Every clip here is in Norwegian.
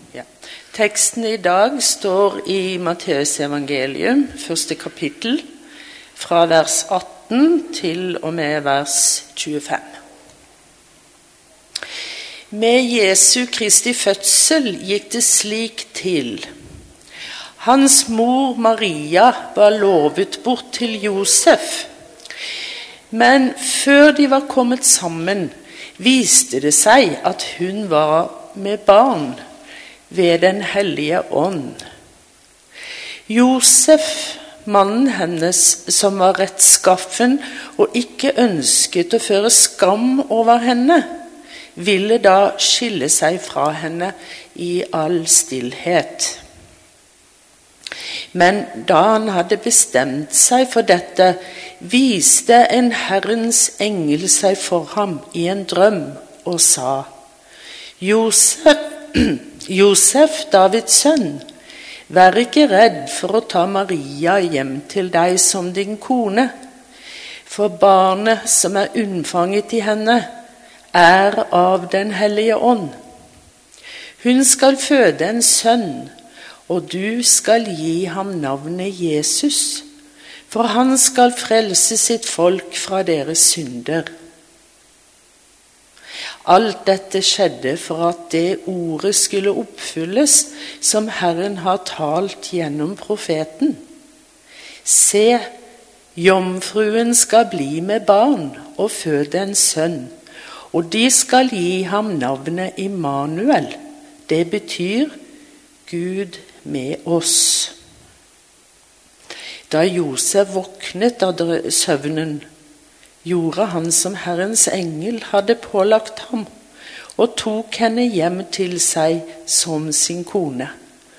Ja. Teksten i dag står i Matteus evangelium, første kapittel, fra vers 18 til og med vers 25. Med Jesu Kristi fødsel gikk det slik til. Hans mor Maria var lovet bort til Josef, men før de var kommet sammen, viste det seg at hun var med barn ved den hellige ånd. Josef, mannen hennes, som var rettskaffen og ikke ønsket å føre skam over henne, ville da skille seg fra henne i all stillhet. Men da han hadde bestemt seg for dette, viste en Herrens engel seg for ham i en drøm og sa: Josef, Davids sønn, vær ikke redd for å ta Maria hjem til deg som din kone, for barnet som er unnfanget i henne, er av den hellige ånd. Hun skal føde en sønn, og du skal gi ham navnet Jesus, for han skal frelse sitt folk fra deres synder. Alt dette skjedde for at det ordet skulle oppfylles som Herren har talt gjennom profeten. Se, jomfruen skal bli med barn og føde en sønn, og de skal gi ham navnet Immanuel. Det betyr Gud med oss. Da Josef våknet av søvnen, gjorde han som Herrens engel hadde pålagt ham, og tok henne hjem til seg som sin kone.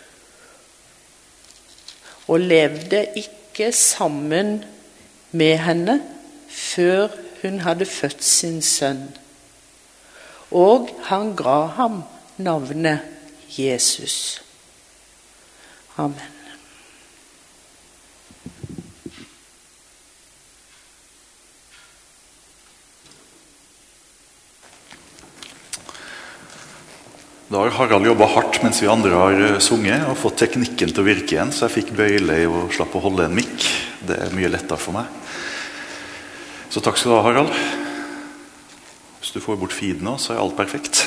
Og levde ikke sammen med henne før hun hadde født sin sønn. Og han ga ham navnet Jesus. Amen. Da har Harald jobbet hardt mens vi andre har sunget og fått teknikken til å virke igjen, så jeg fikk bøyle og slapp å holde en mikk. Det er mye lettere for meg. Så takk skal du ha, Harald. Hvis du får bort feeden nå, så er alt perfekt.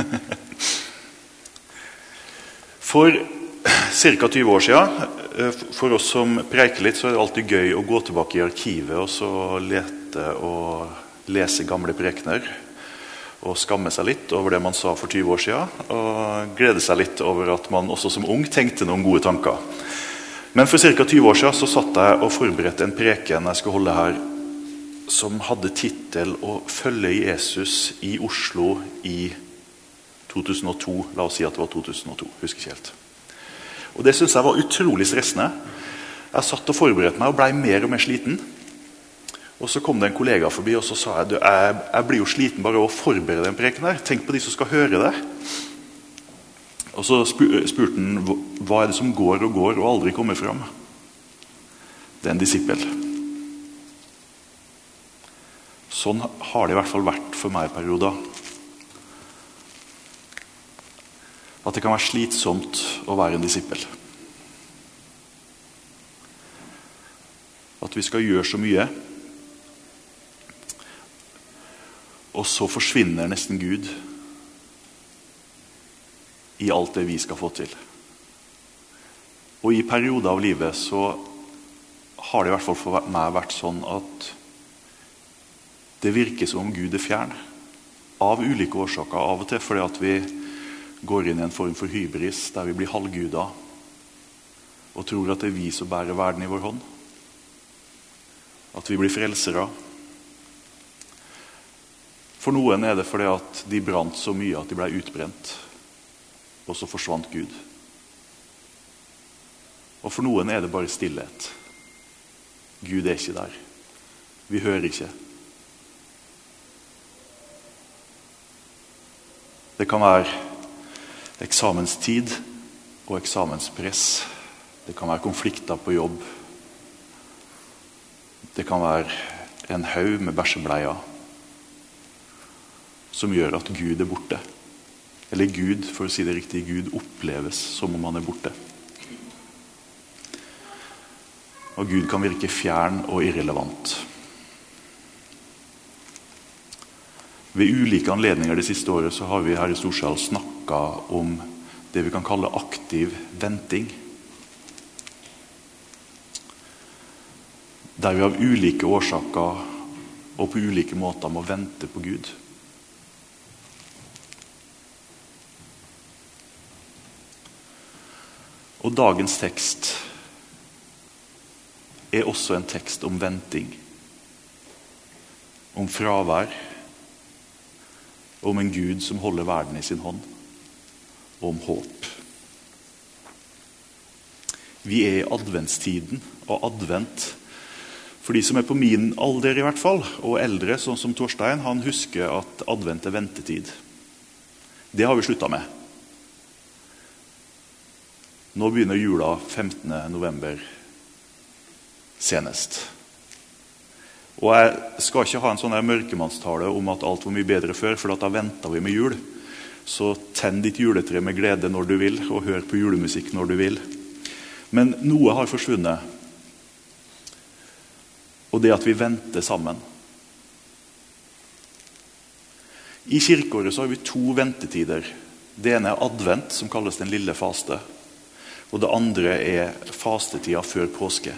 For ca. 20 år siden, for oss som preker litt, så er det alltid gøy å gå tilbake i arkivet og så lete og lese gamle prekener, og skamme seg litt over det man sa for 20 år siden, og glede seg litt over at man også som ung tenkte noen gode tanker. Men for ca. 20 år siden så satt jeg og forberedte en preken jeg skulle holde her, som hadde titel «Å følge Jesus i Oslo i 2002». La oss si at det var 2002, husker ikke helt. Og det synes jeg var utrolig stressende. Jeg satt og forberedte meg og ble mer og mer sliten. Og så kom det en kollega forbi, og så sa jeg blir jo sliten bare å forberede en preken her. Tenk på de som skal høre det. Og så spurte han, hva er det som går og aldri kommer fram? Det er en disippel. Sånn har det i hvert fall vært for meg i perioder. At det kan være slitsomt å være en disippel. At vi skal gjøre så mye, og så forsvinner nesten Gud i alt det vi skal få til. Og i perioder av livet så har det i hvert fall for meg vært sånn at det virker som om Gud er fjern. Av ulike årsaker, av og til fordi at vi går inn i en form for hybris, der vi blir halvguder, og tror at det er vi som bærer verden i vår hånd. At vi blir frelsere. For noen er det fordi at de brant så mye at de ble utbrent, og så forsvant Gud. Og for noen er det bare stillhet. Gud er ikke der. Vi hører ikke. Det kan være eksamenstid og eksamenspress. Det kan være konflikter på jobb. Det kan være en haug med bæsjebleier som gjør at Gud er borte. Eller Gud, for å si det riktig, Gud oppleves som om han borte. Og Gud kan virke fjern og irrelevant. Ved ulike anledninger det siste året så har vi her i Storsal snakket om det vi kan kalle aktiv venting. Der vi av ulike årsaker og på ulike måter må vente på Gud. Og dagens tekst er også en tekst om venting, om fravær, om en Gud som holder verden i sin hånd, og om håp. Vi er i adventstiden, og advent, for de som er på min alder i hvert fall, og eldre, sånn som Torstein, han husker at advent er ventetid. Det har vi sluttet med. Nå begynner jula 15. november senest. Og jeg skal ikke ha en sånn mørkemannstale om at alt var mye bedre før, for da ventet vi med jul. Så tenn ditt juletre med glede når du vil, og hør på julemusikk når du vil. Men noe har forsvunnet. Og det at vi venter sammen. I kirkeåret så har vi 2 ventetider. Det ene er advent, som kalles den lille faste. Og det andre er fastetida før påske.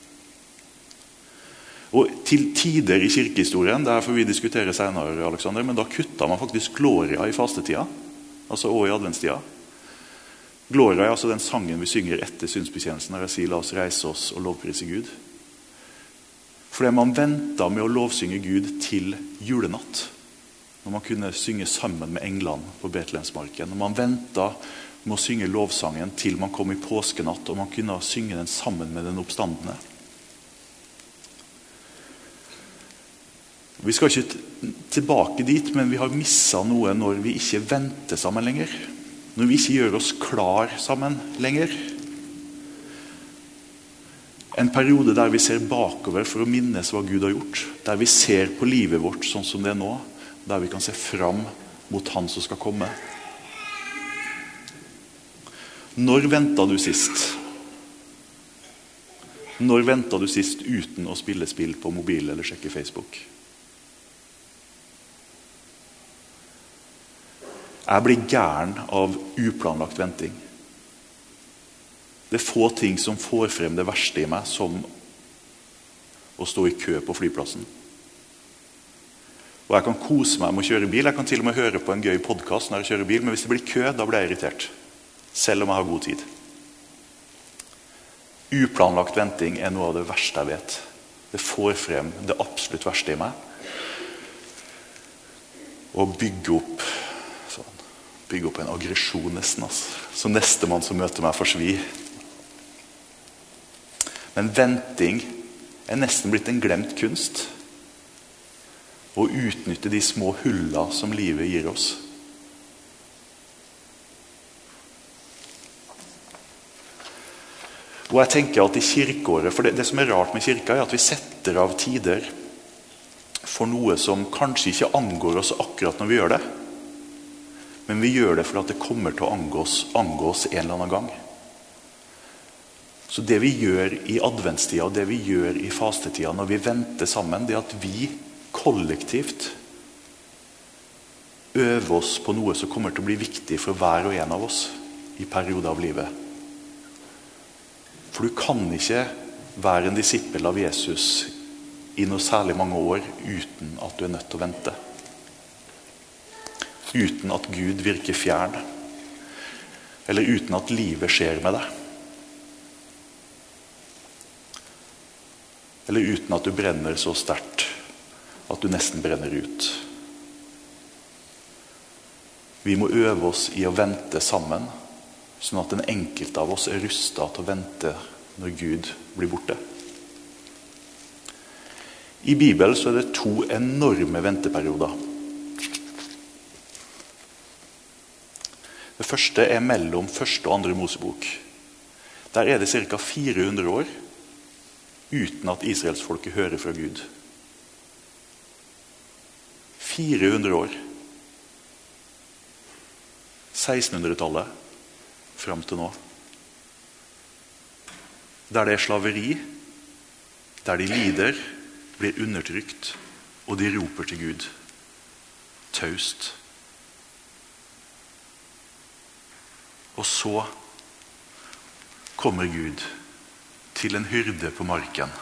Og til tider i kirkehistorien, det får vi diskutere senere, Alexander, men da kuttet man faktisk Gloria i fastetida, altså og i adventstida. Gloria er altså den sangen vi synger etter synsbekjennelsen, når jeg sier la oss reise oss og lovprise Gud. Fordi man ventet med å lovsynge Gud til julenatt, når man kunne synge sammen med englene på Betlehemsmarken. Når man ventet med å synge lovsangen til man kom i påskenatt, og man kunne synge den sammen med den oppstandende. Vi skal ikke tilbake dit, men vi har misset noe når vi ikke venter sammen lenger. Når vi ikke gjør oss klar sammen lenger. En periode der vi ser bakover for å minnes hva Gud har gjort. Der vi ser på livet vårt sånn som det er nå. Der vi kan se fram mot Han som skal komme. Når ventet du sist? Når ventet du sist uten å spille spill på mobil eller sjekke Facebook? Jeg blir gæren av uplanlagt venting. Det er få ting som får frem det verste i meg, som å stå i kø på flyplassen. Og jeg kan kose meg med å kjøre bil. Jeg kan til og med høre på en gøy podcast når jeg kjører bil, men hvis det blir kø, da blir jeg irritert. Selv om jeg har god tid. Uplanlagt venting er noe av det verste jeg vet. Det får frem det absolutt verste i meg. Og bygge opp en aggresjon nesten, så neste mann som møter meg får svi. Men venting er nesten blitt en glemt kunst. Å utnytte de små hullene som livet gir oss. Og jeg tenker at i kirkeåret, for det som er rart med kirka er at vi setter av tider for noe som kanskje ikke angår oss akkurat når vi gjør det. Men vi gjør det fordi det kommer til å angå oss en eller annen gang. Så det vi gjør i adventstida, og det vi gjør i fastetida når vi venter sammen, det er at vi kollektivt øver oss på noe som kommer til å bli viktig for hver og en av oss i perioder av livet. For du kan ikke være en disippel av Jesus i noe særlig mange år uten at du er nødt til å vente. Uten at Gud virker fjern, eller uten at livet skjer med deg. Eller uten at du brenner så sterkt at du nesten brenner ut. Vi må øve oss i å vente sammen, sånn at den enkelte av oss er rustet til å vente når Gud blir borte. I Bibelen så er det 2 enorme venteperioder. Det første er mellom første og andre Mosebok. Der er det ca. 400 år uten at Israelsfolket hører fra Gud. 400 år. 1600-tallet fram til nå. Der det er slaveri, der de lider, blir undertrykt, og de roper til Gud. Taust. Og så kommer Gud til en hyrde på marken.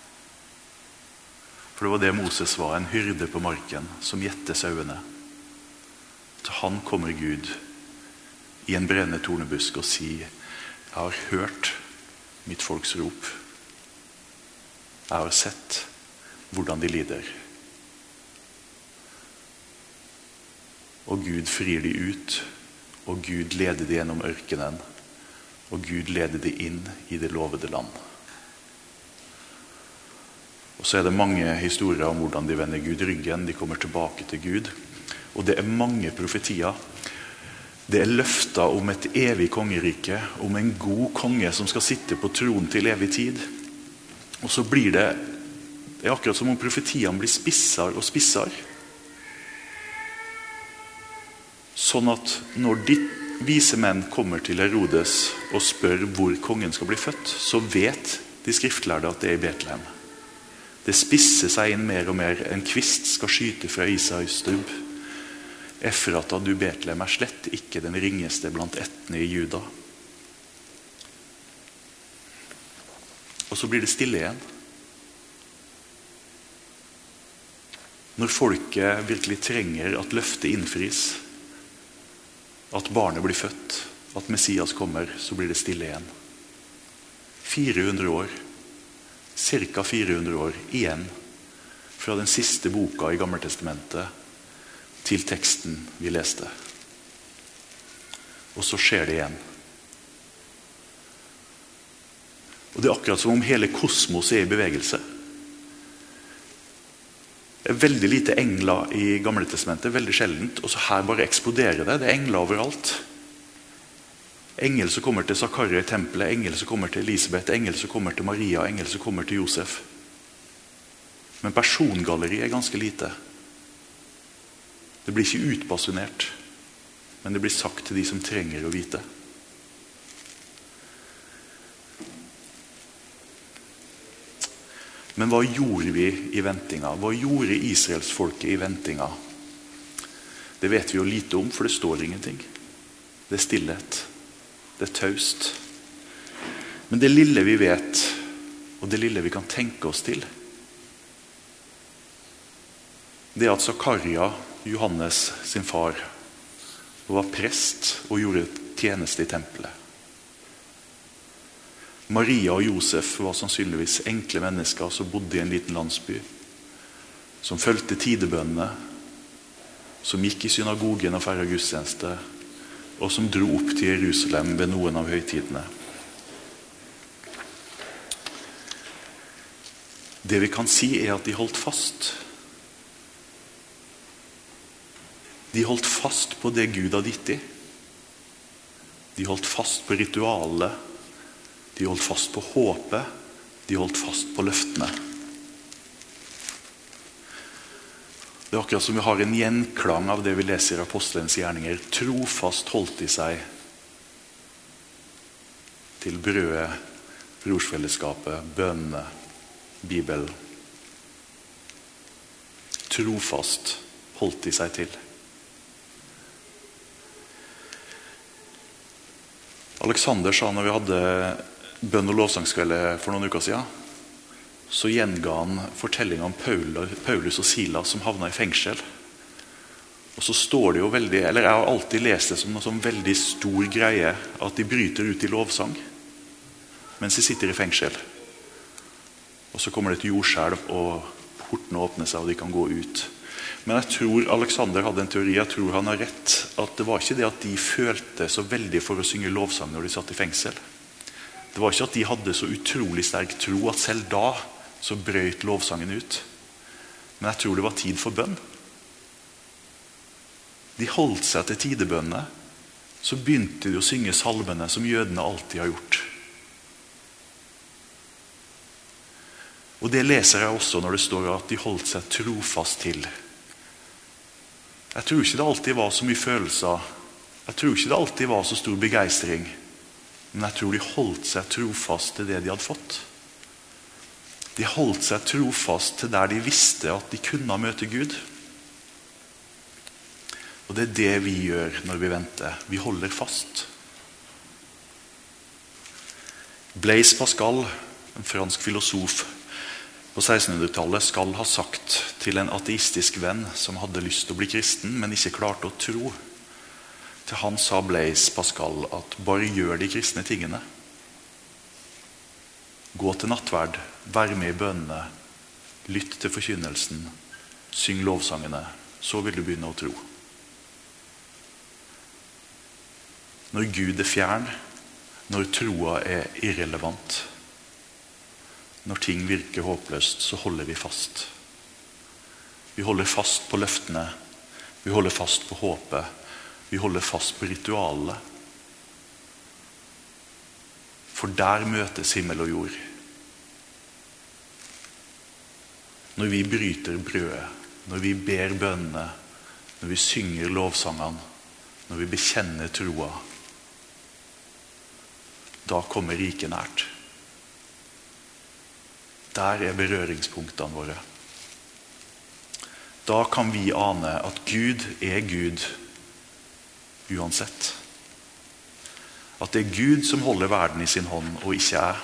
For det var det Moses var, en hyrde på marken som gjette sauene. Til han kommer Gud i en brennende tornebusk og sier, jeg har hørt mitt folks rop. Jeg har sett hvordan de lider. Og Gud frir de ut, og Gud leder de gjennom ørkenen, og Gud leder de inn i det lovede land. Og så er det mange historier om hvordan de vender Gud ryggen, de kommer tilbake til Gud. Og det er mange profetier. Det er løfter om et evig kongerike, om en god konge som skal sitte på tronen til evig tid. Og så blir det er akkurat som om profetiene blir spissere og spissere. Sånn at når de vise menn kommer til Herodes og spør hvor kongen skal bli født, så vet de skriftlærde at det er i Betlehem. Det spisser seg inn mer og mer. En kvist skal skyte fra Isais stubb. Efrata, du Betlehem, er slett ikke den ringeste blant ættene i Juda. Og så blir det stille igjen. Når folket virkelig trenger at løftet innfris, at barnet blir født, at Messias kommer, så blir det stille igjen. 400 år, cirka 400 år igjen, fra den siste boka i Gammeltestamentet til teksten vi leste. Og så skjer det igjen. Og det er akkurat som om hele kosmos er i bevegelse. Det er veldig lite engler i Gammeltestamentet, veldig sjeldent, og så her bare eksploderer det. Det er engler overalt. Engel som kommer til Zakaria i tempelet, engel som kommer til Elisabeth, engel som kommer til Maria, engel som kommer til Josef. Men persongalleri er ganske lite. Det blir ikke utbasunert, men det blir sagt til de som trenger å vite. Men hva gjorde vi i ventinga? Hva gjorde Israelsfolket i ventinga? Det vet vi jo lite om, for det står ingenting. Det er stillhet. Det er taust. Men det lille vi vet, og det lille vi kan tenke oss til, det er at Zakaria, Johannes sin far, var prest og gjorde tjeneste i tempelet. Maria og Josef var sannsynligvis enkle mennesker som bodde i en liten landsby, som fulgte tidebønnene, som gikk i synagogen og feiret gudstjeneste, og som dro opp til Jerusalem ved noen av høytidene. Det vi kan si er at de holdt fast. De holdt fast på det Gud hadde gitt dem. De holdt fast på ritualet. De holdt fast på håpet. De holdt fast på løftene. Det er akkurat som vi har en gjenklang av det vi leser i Apostelens gjerninger. Trofast holdt de seg til brødet, brorsfellesskapet, bønnene, Bibelen. Trofast holdt de seg til. Alexander sa når vi hadde bønn- og lovsangskveldet for noen uker siden, så gjenga han fortelling om Paulus og Silas som havna i fengsel. Og så står det jo veldig, eller jeg har alltid lest det som noe sånn veldig stor greie, at de bryter ut i lovsang mens de sitter i fengsel. Og så kommer det et jordskjelv, og portene åpner seg, og de kan gå ut. Men jeg tror Alexander hadde en teori, jeg tror han har rett, at det var ikke det at de følte så veldig for å synge lovsang når de satt i fengsel. Det var ikke at de hadde så utrolig sterk tro at selv da så brøt lovsangen ut. Men jeg tror det var tid for bønn. De holdt seg til tidebønnene, så begynte de å synge salmene som jødene alltid har gjort. Og det leser jeg også når det står at de holdt seg trofast til. Jeg tror ikke det alltid var så mye følelser Jeg tror ikke det alltid var så stor begeistring, men jeg tror de holdt seg trofast til det de hadde fått. De holdt seg trofast til der de visste at de kunne møte Gud. Og det er det vi gjør når vi venter. Vi holder fast. Blaise Pascal, en fransk filosof på 1600-tallet, skal ha sagt til en ateistisk venn som hadde lyst til å bli kristen, men ikke klarte å tro. Til han sa Blaise Pascal at bare gjør de kristne tingene. Gå til nattverd, vær med i bønnene, lytt til forkynnelsen, syng lovsangene, så vil du begynne å tro. Når Gud er fjern, når troa er irrelevant, når ting virker håpløst, så holder vi fast. Vi holder fast på løftene, vi holder fast på håpet, vi holder fast på ritualene. For der møtes himmel og jord. Når vi bryter brødet, når vi ber bønnene, når vi synger lovsangene, når vi bekjenner troa, da kommer riket nært. Der er berøringspunktene våre. Da kan vi ane at Gud er Gud uansett. At det er Gud som holder verden i sin hånd, og ikke jeg.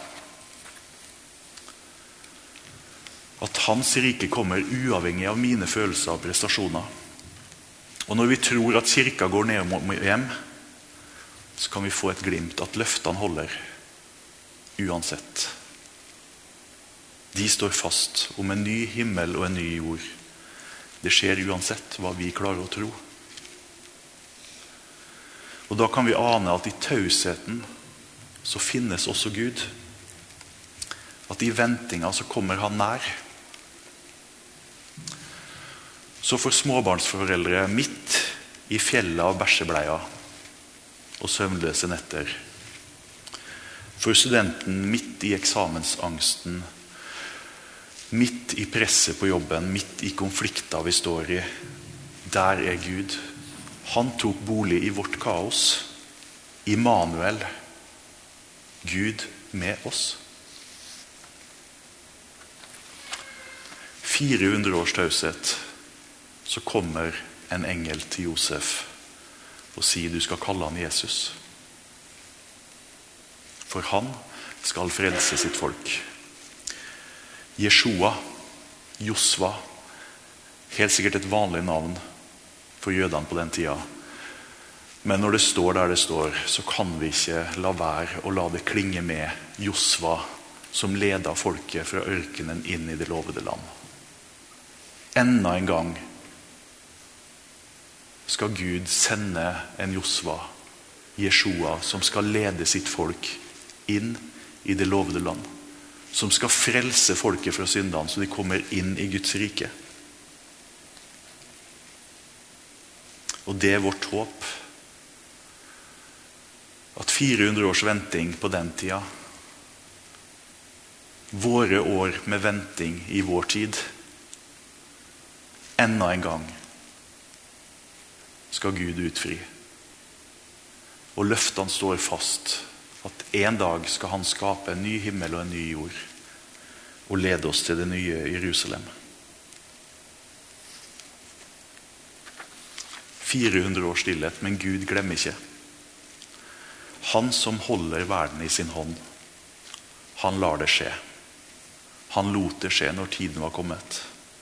At hans rike kommer uavhengig av mine følelser og prestasjoner. Og når vi tror at kirka går ned og hjem, så kan vi få et glimt at løftene holder uansett. De står fast om en ny himmel og en ny jord. Det skjer uansett hva vi klarer å tro. Og da kan vi ane at i tausheten så finnes også Gud. At i ventinga så kommer han nær. Så for småbarnsforeldre midt i fjellet av bæsjebleia og søvnløse netter. For studenten midt i eksamensangsten, midt i presset på jobben, midt i konflikter vi står i. Der er Gud. Han tok bolig i vårt kaos. Immanuel. Gud med oss. 400 års taushet. Så kommer en engel til Josef og sier du skal kalle han Jesus. For han skal frelse sitt folk. Jeshua, Josva, helt sikkert et vanlig navn for jødene på den tida. Men når det står der det står, så kan vi ikke la være å la det klinge med Josva, som ledet folket fra ørkenen inn i det lovede land. Enda en gang skal Gud sende en Josva, Jeshua, som skal lede sitt folk inn i det lovede land. Som skal frelse folket fra syndene, så de kommer inn i Guds rike. Og det er vårt håp. At 400 års venting på den tida, våre år med venting i vår tid, enda en gang skal Gud utfri. Og løftene står fast, at en dag skal han skape en ny himmel og en ny jord, og lede oss til det nye Jerusalem. 400 års stillhet, men Gud glemmer ikke. Han som holder verden i sin hånd, han lar det skje. Han lot det skje når tiden var kommet.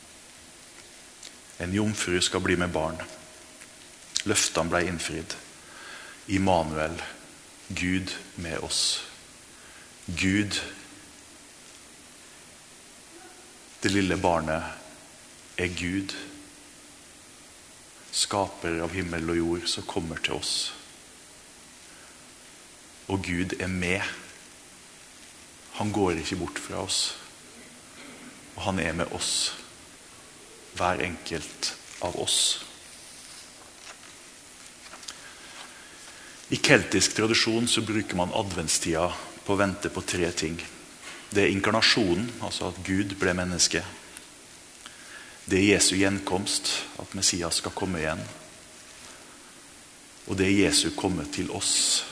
En jomfru skal bli med barn. Løftene ble innfridd. Immanuel, Gud med oss. Gud, det lille barnet, er Gud. Skaper av himmel og jord, som kommer til oss. Og Gud er med. Han går ikke bort fra oss. Og han er med oss. Hver enkelt av oss. I keltisk tradisjon så bruker man adventstida på å vente på 3 ting. Det er inkarnasjonen, altså at Gud ble menneske. Det er Jesu gjenkomst, at Messias skal komme igjen. Og det er Jesu komme til oss,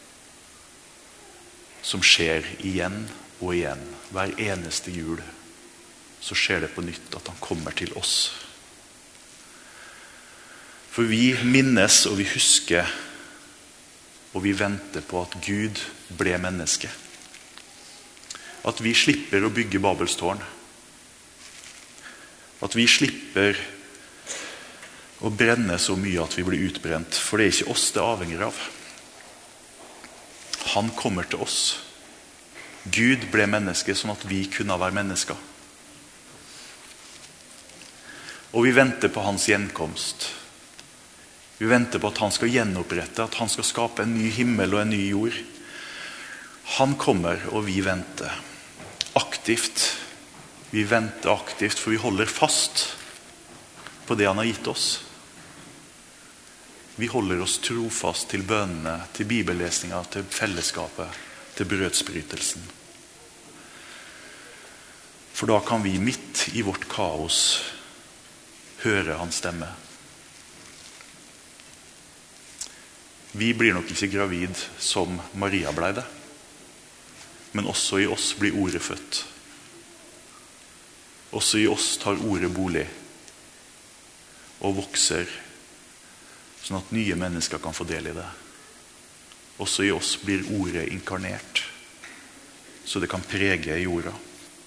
som skjer igjen og igjen. Hver eneste jul så skjer det på nytt at han kommer til oss. For vi minnes og vi husker og vi venter på at Gud ble menneske. At vi slipper å bygge Babelstårn. At vi slipper å brenne så mye at vi blir utbrent. For det er ikke oss det avhenger av. Han kommer til oss. Gud ble menneske sånn at vi kunne være mennesker. Og vi venter på hans gjenkomst. Vi venter på at han skal gjenopprette, at han skal skape en ny himmel og en ny jord. Han kommer, og vi venter aktivt. Vi venter aktivt, for vi holder fast på det han har gitt oss. Vi holder oss trofast til bønnene, til bibellesninga, til fellesskapet, til brødsbrytelsen. For da kan vi midt i vårt kaos høre hans stemme. Vi blir nok ikke gravid som Maria ble det, men også i oss blir ordet født. Også i oss tar ordet bolig og vokser, sånn at nye mennesker kan få del i det. Også i oss blir ordet inkarnert, så det kan prege jorda.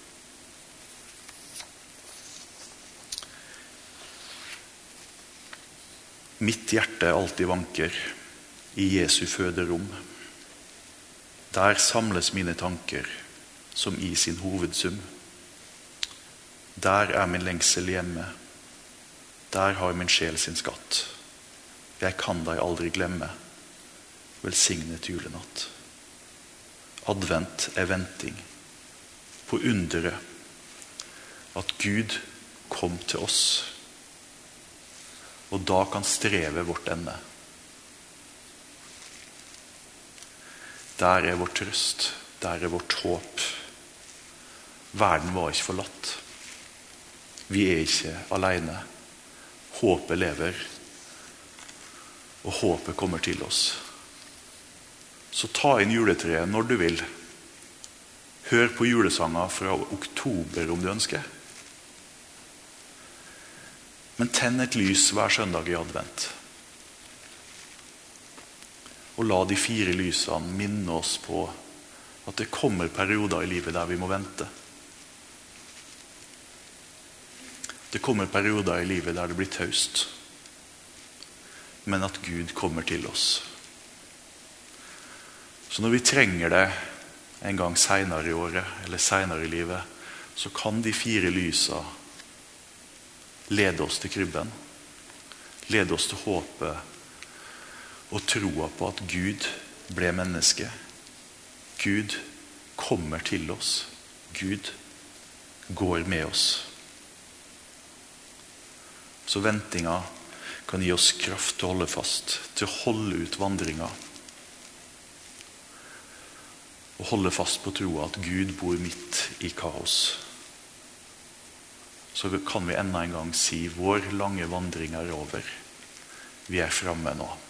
Mitt hjerte alltid vanker i Jesu føderom. Der samles mine tanker som i sin hovedsum. Der er min lengsel hjemme. Der har min sjel sin skatt. Jeg kan deg aldri glemme. Velsignet julenatt. Advent er venting på underet at Gud kom til oss. Og da kan strevet vårt ende. Der er vår trøst, der er vårt håp. Verden var ikke forlatt. Vi er ikke alene. Håpet lever, og håpet kommer til oss. Så ta inn juletreet når du vil. Hør på julesanger fra oktober om du ønsker. Men tenn et lys hver søndag i advent. Og la de 4 lysene minne oss på at det kommer perioder i livet der vi må vente. Det kommer perioder i livet der det blir taust. Men at Gud kommer til oss. Så når vi trenger det en gang senere i året, eller senere i livet, så kan de 4 lysene lede oss til krybben. Lede oss til håpet og troa på at Gud ble menneske. Gud kommer til oss. Gud går med oss. Så ventinga kan gi oss kraft til å holde fast, til å holde ut vandringa. Og holde fast på troa at Gud bor midt i kaos. Så kan vi enda en gang si vår lange vandring er over. Vi er fremme nå.